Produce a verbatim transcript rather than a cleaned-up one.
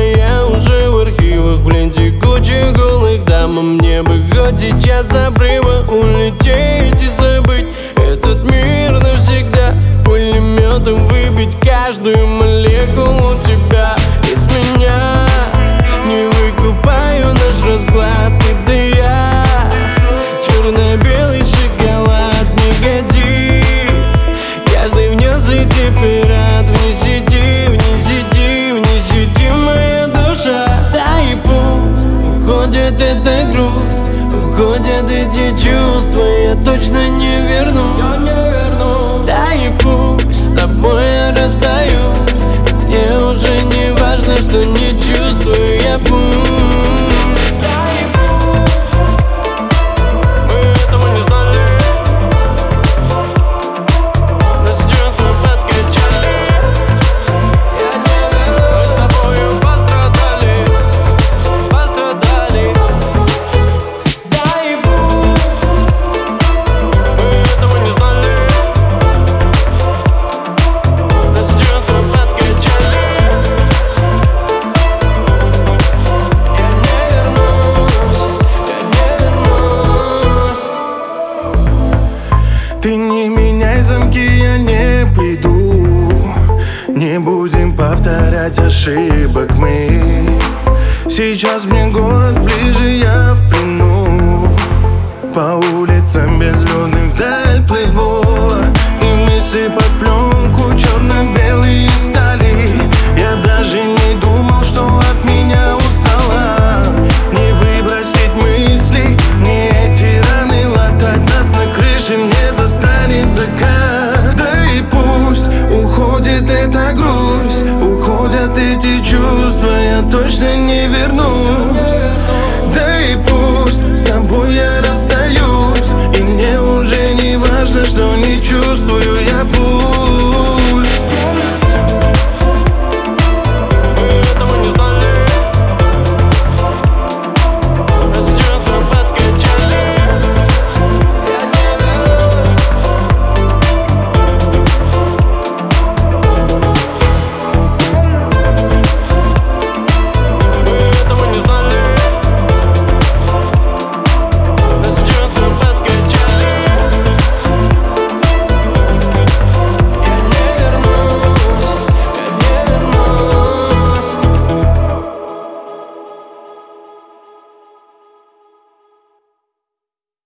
моя уже в архивах, в ленте куча голых дам. А мне бы хоть сейчас с обрыва улететь и забыть этот мир навсегда, пулеметом выбить каждую молекулу тебя из меня. Не выкупаю наш расклад, ты да я, черно-белый шоколад. Не годи, каждый внес и теперь рад. Вне сиди, вне сиди, вне сиди, моя душа. Да и пусть уходит эта грусть, уходят эти чувства, я точно не верну. Я не верну. Да и пусть с тобой я расстаюсь, мне уже не важно, что не чувствую я. Пусть ты не меняй замки, я не приду. Не будем повторять ошибок мы. Сейчас мне город ближе, я в плену. По улицам безлюдным вдаль плыву, и мысли под пленку черно-белые стали. Я даже не думал, что от меня устала. Не выбросить мысли, не эти раны латать. Нас на крыше не застанет закат. Да и пусть уходит эта грусть, уходят эти чувства, я точно не вернусь.